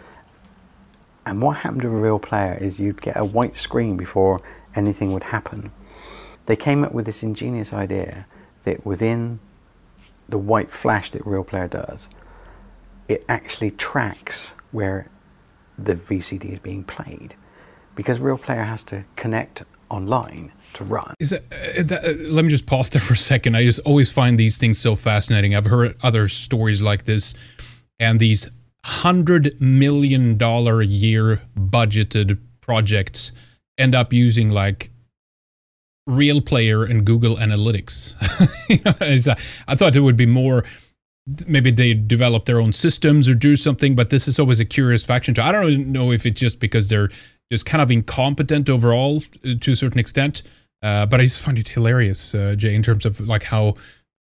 what happened to a Real Player is you'd get a white screen before anything would happen. They came up with this ingenious idea that within the white flash that Real Player does, it actually tracks where the VCD is being played, because Real Player has to connect online to run. Let me just pause there for a second. I just always find these things so fascinating. I've heard other stories like this, and these $100 million a year budgeted projects end up using like Real Player and Google Analytics. I thought it would be more, maybe they develop their own systems or do something, but this is always a curious faction. I don't know if it's just because they're just kind of incompetent overall to a certain extent, but I just find it hilarious, Jay, in terms of like how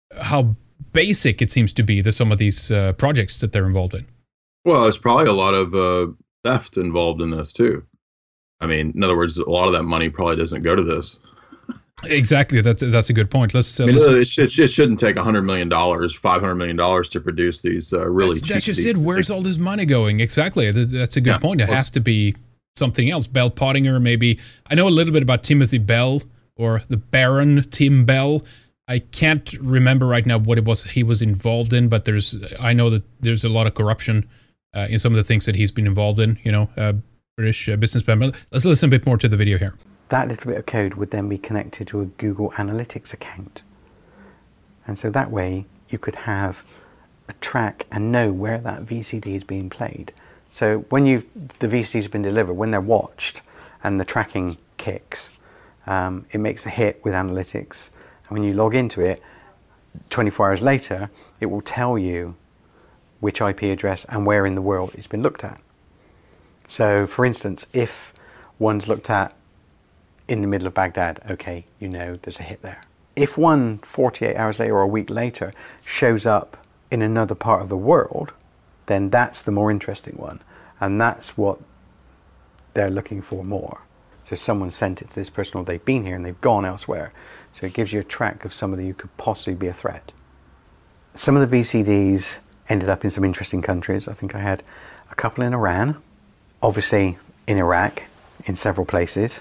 basic it seems to be to some of these projects that they're involved in. Well, there's probably a lot of theft involved in this too. I mean, in other words, a lot of that money probably doesn't go to this. Exactly, that's a good point. It shouldn't take $100 million, $500 million to produce these really cheap. That's just it. Where's all this money going? Exactly, that's a good point. It has to be something else. Bell Pottinger, maybe. I know a little bit about Timothy Bell, or the Baron Tim Bell. I can't remember right now what it was he was involved in, but I know that there's a lot of corruption in some of the things that he's been involved in. British businessman. But let's listen a bit more to the video here. That little bit of code would then be connected to a Google Analytics account. And so that way you could have a track and know where that VCD is being played. So when the VCDs have been delivered, when they're watched and the tracking kicks, it makes a hit with analytics. And when you log into it, 24 hours later, it will tell you which IP address and where in the world it's been looked at. So for instance, if one's looked at in the middle of Baghdad, okay, there's a hit there. If one 48 hours later or a week later shows up in another part of the world, then that's the more interesting one. And that's what they're looking for more. So someone sent it to this person, or they've been here and they've gone elsewhere. So it gives you a track of somebody who could possibly be a threat. Some of the VCDs ended up in some interesting countries. I think I had a couple in Iran, obviously in Iraq, in several places.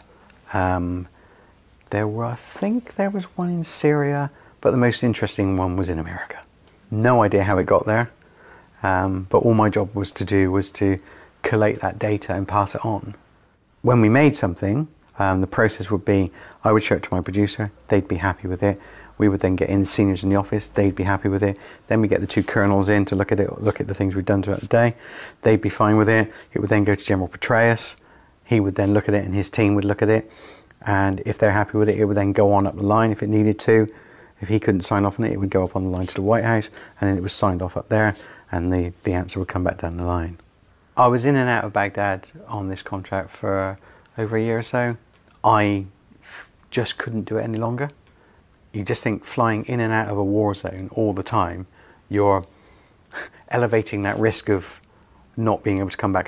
I think there was one in Syria, but the most interesting one was in America. No idea how it got there, but all my job was to collate that data and pass it on. When we made something, the process would be, I would show it to my producer, they'd be happy with it. We would then get in the seniors in the office, they'd be happy with it. Then we get the two colonels in to look at it, look at the things we've done throughout the day. They'd be fine with it. It would then go to General Petraeus. He would then look at it and his team would look at it. And if they're happy with it, it would then go on up the line if it needed to. If he couldn't sign off on it, it would go up on the line to the White House, and then it was signed off up there, and the answer would come back down the line. I was in and out of Baghdad on this contract for over a year or so. I just couldn't do it any longer. You just think flying in and out of a war zone all the time, you're elevating that risk of not being able to come back home.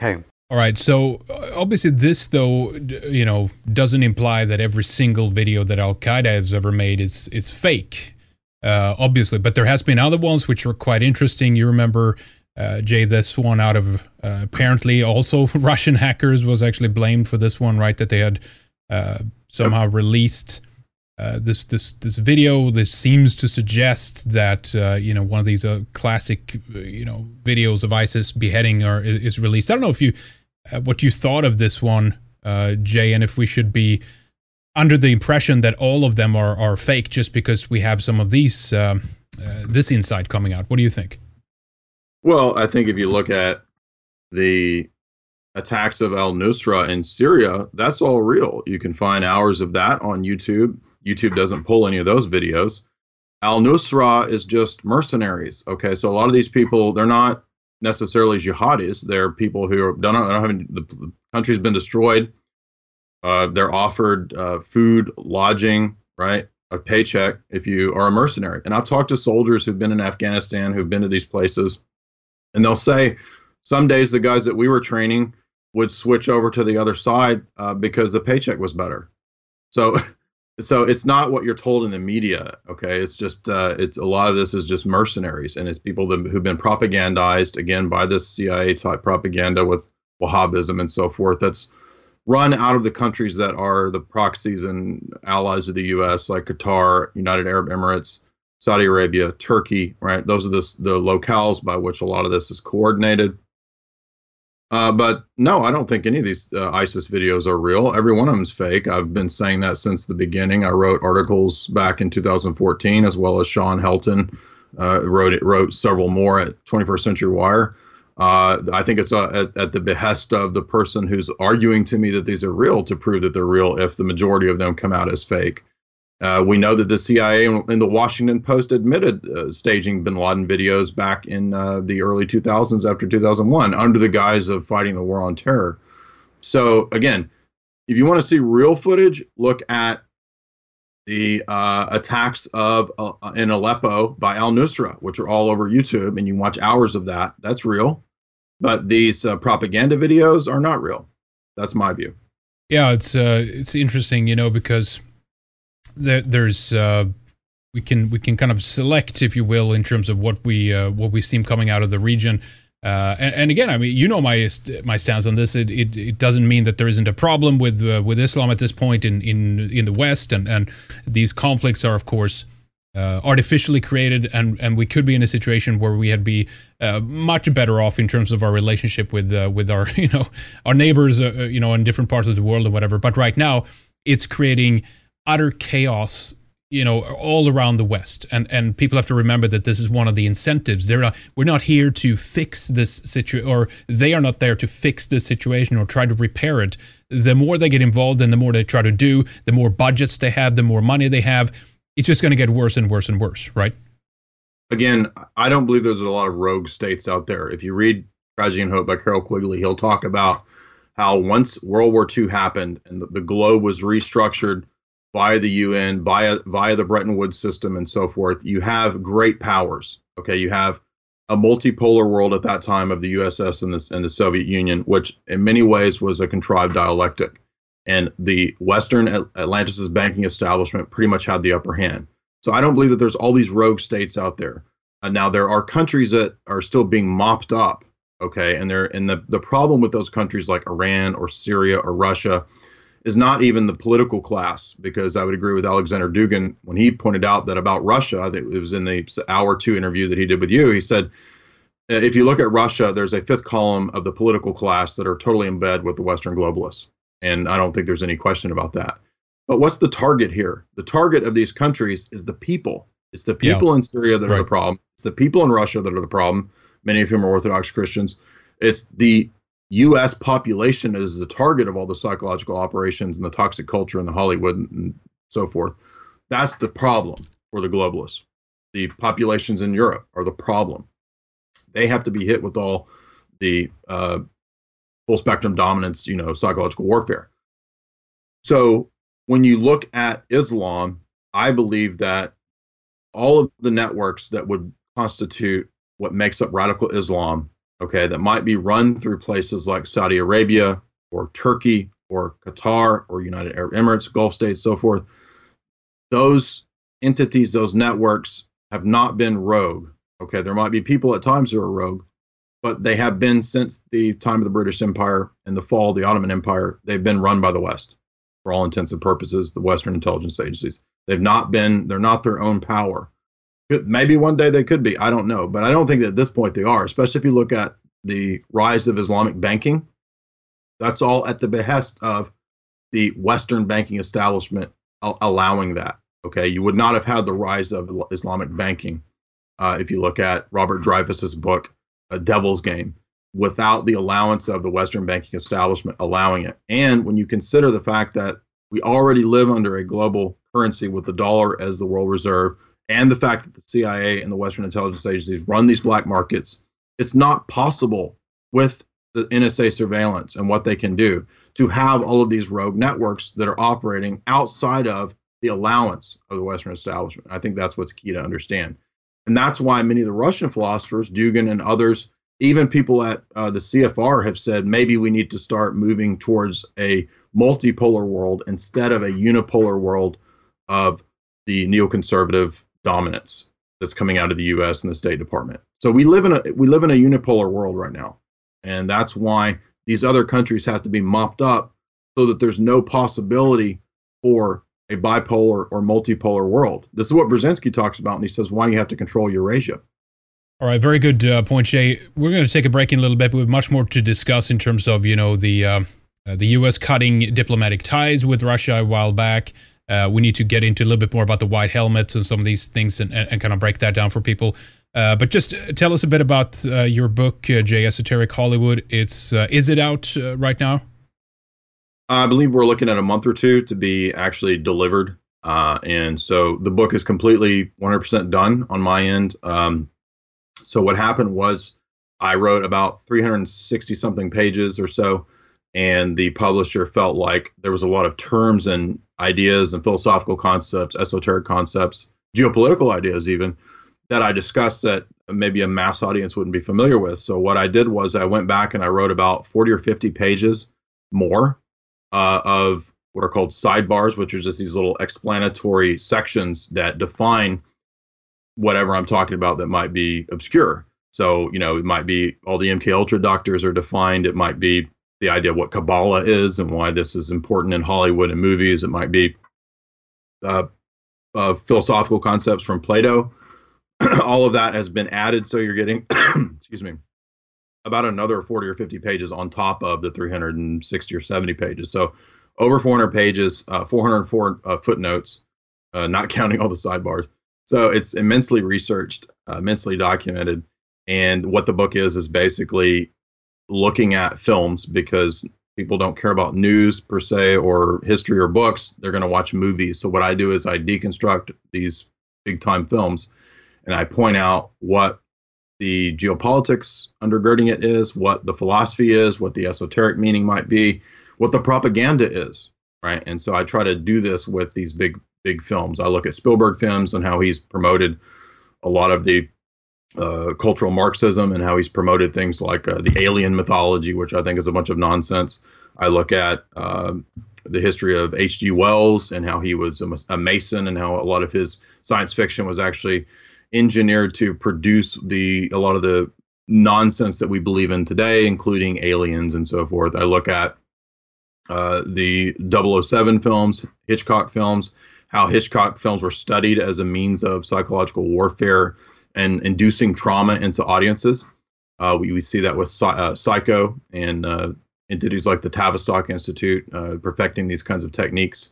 All right. So obviously, this though, doesn't imply that every single video that Al Qaeda has ever made is fake. Obviously, but there has been other ones which were quite interesting. You remember, Jay, this one out of apparently also Russian hackers was actually blamed for this one, right? That they had somehow released this video. This seems to suggest that one of these classic videos of ISIS beheading is released. I don't know if you what you thought of this one, Jay, and if we should be under the impression that all of them are fake just because we have some of these this insight coming out. What do you think? Well, I think if you look at the attacks of al-Nusra in Syria, that's all real. You can find hours of that on YouTube. YouTube doesn't pull any of those videos. Al-Nusra is just mercenaries. Okay, so a lot of these people, they're not necessarily jihadis. They're people who don't have the country's been destroyed. They're offered food, lodging, right? A paycheck if you are a mercenary. And I've talked to soldiers who've been in Afghanistan, who've been to these places, and they'll say some days the guys that we were training would switch over to the other side because the paycheck was better. So it's not what you're told in the media. Okay, it's just it's a lot of this is just mercenaries, and it's people who've been propagandized again by this CIA type propaganda with Wahhabism and so forth. That's run out of the countries that are the proxies and allies of the U.S., like Qatar, United Arab Emirates, Saudi Arabia, Turkey. Right, those are the locales by which a lot of this is coordinated. But no, I don't think any of these ISIS videos are real. Every one of them is fake. I've been saying that since the beginning. I wrote articles back in 2014, as well as Sean Helton wrote several more at 21st Century Wire. I think it's at the behest of the person who's arguing to me that these are real to prove that they're real if the majority of them come out as fake. We know that the CIA and the Washington Post admitted staging bin Laden videos back in the early 2000s after 2001 under the guise of fighting the war on terror. So, again, if you want to see real footage, look at the attacks in Aleppo by al-Nusra, which are all over YouTube, and you watch hours of that. That's real. But these propaganda videos are not real. That's my view. Yeah, it's interesting, because there's we can kind of select, if you will, in terms of what we see coming out of the region. And again, I mean, my stance on this. It doesn't mean that there isn't a problem with Islam at this point in the West, and these conflicts are, of course, artificially created, and we could be in a situation where we had be much better off in terms of our relationship with our our neighbors in different parts of the world or whatever. But right now, it's creating utter chaos, all around the West, and people have to remember that this is one of the incentives. We're not here to fix this situation, or they are not there to fix this situation or try to repair it. The more they get involved and the more they try to do, the more budgets they have, the more money they have. It's just going to get worse and worse and worse, right? Again, I don't believe there's a lot of rogue states out there. If you read Tragedy and Hope by Carroll Quigley, he'll talk about how once World War II happened and the globe was restructured via the UN, via the Bretton Woods system and so forth, you have great powers. Okay, you have a multipolar world at that time of the USS and the Soviet Union, which in many ways was a contrived dialectic. And the Western Atlantis' banking establishment pretty much had the upper hand. So I don't believe that there's all these rogue states out there. Now, there are countries that are still being mopped up, okay? And the problem with those countries like Iran or Syria or Russia is not even the political class, because I would agree with Alexander Dugin when he pointed out that about Russia. I think it was in the hour 2 interview that he did with you. He said, if you look at Russia, there's a fifth column of the political class that are totally in bed with the Western globalists. And I don't think there's any question about that. But what's the target here? The target of these countries is the people. It's the people in Syria that are the problem. It's the people in Russia that are the problem, many of whom are Orthodox Christians. It's the U.S. population is the target of all the psychological operations and the toxic culture and the Hollywood and so forth. That's the problem for the globalists. The populations in Europe are the problem. They have to be hit with all the full spectrum dominance, psychological warfare. So when you look at Islam, I believe that all of the networks that would constitute what makes up radical Islam okay, that might be run through places like Saudi Arabia or Turkey or Qatar or United Arab Emirates, Gulf states, so forth. Those entities, those networks have not been rogue. Okay, there might be people at times who are rogue, but they have been since the time of the British Empire and the fall of the Ottoman Empire. They've been run by the West for all intents and purposes, the Western intelligence agencies. They're not their own power. Maybe one day they could be, I don't know, but I don't think that at this point they are, especially if you look at the rise of Islamic banking. That's all at the behest of the Western banking establishment allowing that. Okay, you would not have had the rise of Islamic banking if you look at Robert Dreyfus's book, A Devil's Game, without the allowance of the Western banking establishment allowing it. And when you consider the fact that we already live under a global currency with the dollar as the world reserve, and the fact that the CIA and the Western intelligence agencies run these black markets, it's not possible with the NSA surveillance and what they can do to have all of these rogue networks that are operating outside of the allowance of the Western establishment. I think that's what's key to understand. And that's why many of the Russian philosophers, Dugin and others, even people at the CFR have said maybe we need to start moving towards a multipolar world instead of a unipolar world of the neoconservative dominance that's coming out of the U.S. and the State Department. So we live in a unipolar world right now, and that's why these other countries have to be mopped up so that there's no possibility for a bipolar or multipolar world. This is what Brzezinski talks about, and he says, why do you have to control Eurasia? All right, very good point, Jay. We're going to take a break in a little bit, but we have much more to discuss in terms of, the U.S. cutting diplomatic ties with Russia a while back. We need to get into a little bit more about the white helmets and some of these things and kind of break that down for people. But just tell us a bit about your book, Jay, Esoteric Hollywood. Is it out right now? I believe we're looking at a month or two to be actually delivered. And so the book is completely 100% done on my end. So what happened was I wrote about 360 something pages or so, and the publisher felt like there was a lot of terms and ideas and philosophical concepts, esoteric concepts, geopolitical ideas even, that I discussed that maybe a mass audience wouldn't be familiar with. So what I did was I went back and I wrote about 40 or 50 pages more of what are called sidebars, which are just these little explanatory sections that define whatever I'm talking about that might be obscure. So, it might be all the MK Ultra doctors are defined. It might be the idea of what Kabbalah is and why this is important in Hollywood and movies. It might be philosophical concepts from Plato. All of that has been added. So you're getting, excuse me, about another 40 or 50 pages on top of the 360 or 70 pages. So over 400 pages, 404 footnotes, not counting all the sidebars. So it's immensely researched, immensely documented. And what the book is basically looking at films, because people don't care about news per se or history or books. They're going to watch movies. So what I do is I deconstruct these big time films and I point out what the geopolitics undergirding it is, what the philosophy is, what the esoteric meaning might be, what the propaganda is, right? And so I try to do this with these big films. I look at Spielberg films and how he's promoted a lot of the cultural Marxism and how he's promoted things like the alien mythology, which I think is a bunch of nonsense. I look at the history of H.G. Wells and how he was a Mason and how a lot of his science fiction was actually engineered to produce a lot of the nonsense that we believe in today, including aliens and so forth. I look at the 007 films, Hitchcock films, how Hitchcock films were studied as a means of psychological warfare and inducing trauma into audiences. We see that with Psycho and entities like the Tavistock Institute perfecting these kinds of techniques.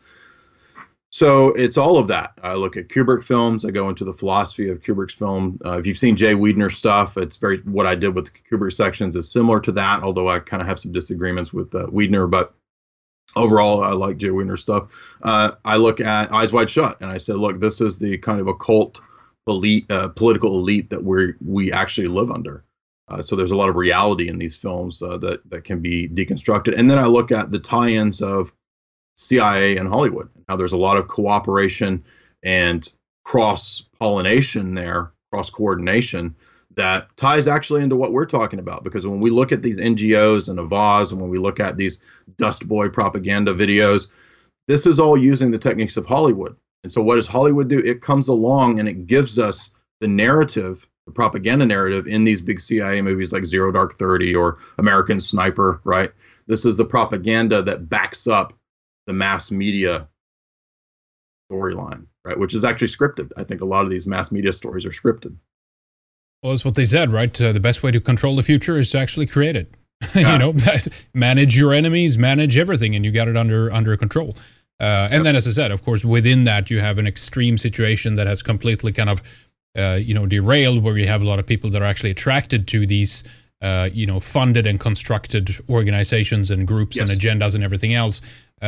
So it's all of that. I look at Kubrick films. I go into the philosophy of Kubrick's film. If you've seen Jay Weidner's stuff, it's what I did with the Kubrick sections is similar to that, although I kind of have some disagreements with Weidner. But overall, I like Jay Weidner's stuff. I look at Eyes Wide Shut, and I said, look, this is the kind of occult elite, political elite that we actually live under. So there's a lot of reality in these films that can be deconstructed. And then I look at the tie-ins of CIA and Hollywood, and how there's a lot of cooperation and cross-pollination there, cross-coordination that ties actually into what we're talking about. Because when we look at these NGOs and Avaz, and when we look at these Dust Boy propaganda videos, this is all using the techniques of Hollywood. And so what does Hollywood do? It comes along and it gives us the narrative, the propaganda narrative in these big CIA movies like Zero Dark 30 or American Sniper, right? This is the propaganda that backs up the mass media storyline, right? Which is actually scripted. I think a lot of these mass media stories are scripted. Well, that's what they said, right? The best way to control the future is to actually create it. Yeah. You know, manage your enemies, manage everything, and you got it under control. And then, as I said, of course, within that, you have an extreme situation that has completely kind of, derailed, where you have a lot of people that are actually attracted to these, funded and constructed organizations and groups and agendas and everything else.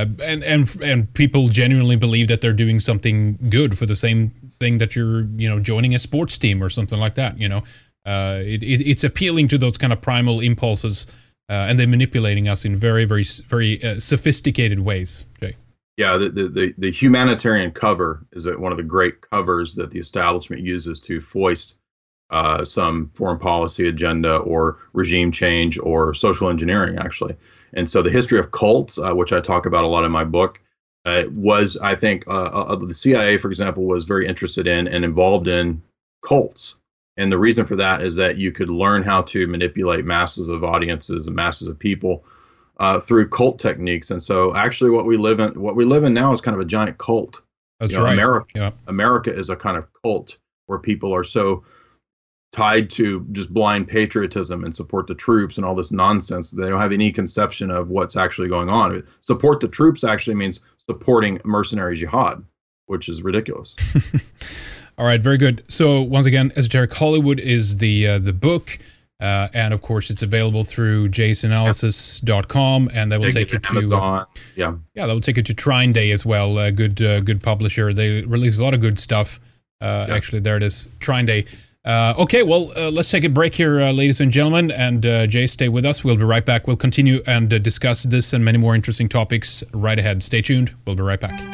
And people genuinely believe that they're doing something good for the same thing that you're, joining a sports team or something like that. It's appealing to those kind of primal impulses, and they're manipulating us in very, very, very sophisticated ways. Jay. Yeah, the humanitarian cover is one of the great covers that the establishment uses to foist some foreign policy agenda or regime change or social engineering, actually. And so the history of cults, which I talk about a lot in my book, was, I think, the CIA, for example, was very interested in and involved in cults. And the reason for that is that you could learn how to manipulate masses of audiences and masses of people through cult techniques. And so actually what we live in now is kind of a giant cult. That's right. America is a kind of cult where people are so tied to just blind patriotism and support the troops and all this nonsense. They don't have any conception of what's actually going on. Support the troops actually means supporting mercenary jihad, which is ridiculous. All right, very good. So once again, Esoteric Hollywood is the book. And of course, it's available through jaceanalysis.com, and that will take you to Amazon. That will take you to Trine Day as well. Good publisher. They release a lot of good stuff. Actually, there it is, Trine Day. Okay, well, let's take a break here, ladies and gentlemen, and Jay, stay with us. We'll be right back. We'll continue and discuss this and many more interesting topics right ahead. Stay tuned. We'll be right back.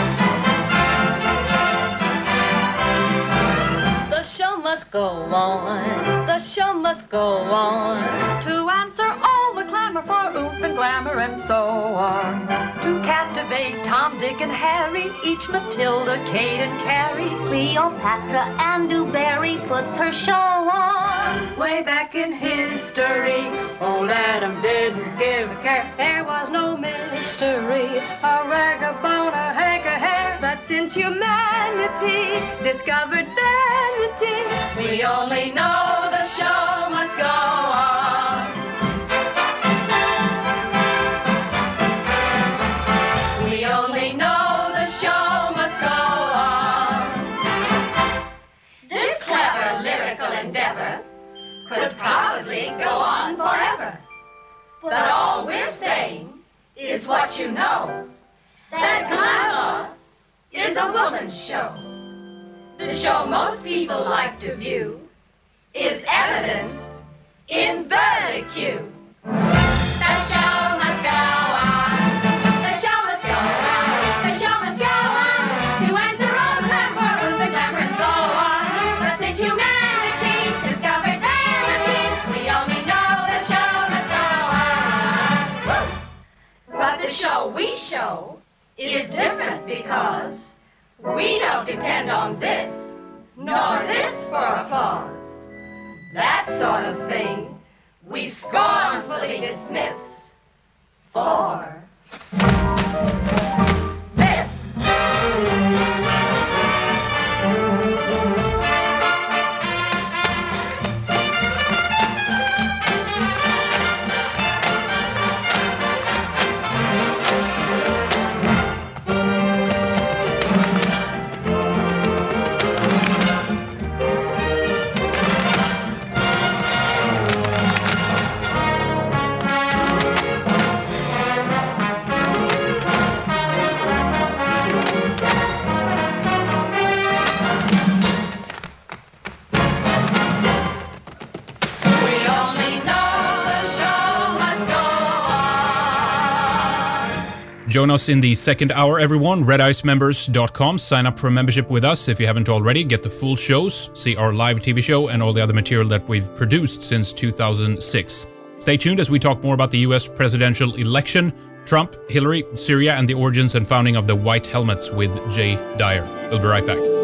The show must go on. The show must go on to answer all the clamor for oomph and glamour and so on. To captivate Tom, Dick, and Harry, each Matilda, Kate, and Carrie, Cleopatra and Dewberry puts her show on. way back in history, old Adam didn't give a care. There was no mystery, a rag, a bone, a hank of hair. But since humanity discovered vanity, we only know the show must go on. We only know the show must go on. This clever lyrical endeavor could probably go on forever. But all we're saying is what you know, that glamour is a woman's show. The show most people like to view is evident in Verticue. The show must go on. The show must go on. The show must go on. To enter all glamour, the glamour and so on. But since humanity discovered vanity, we only know the show must go on. Woo! But the show we show is different because we don't depend on this, nor this for applause. That sort of thing we scornfully dismiss for this. Join us in the second hour, everyone. RedIceMembers.com. Sign up for a membership with us if you haven't already. Get the full shows, see our live TV show, and all the other material that we've produced since 2006. Stay tuned as we talk more about the U.S. presidential election, Trump, Hillary, Syria, and the origins and founding of the White Helmets with Jay Dyer. We'll be right back.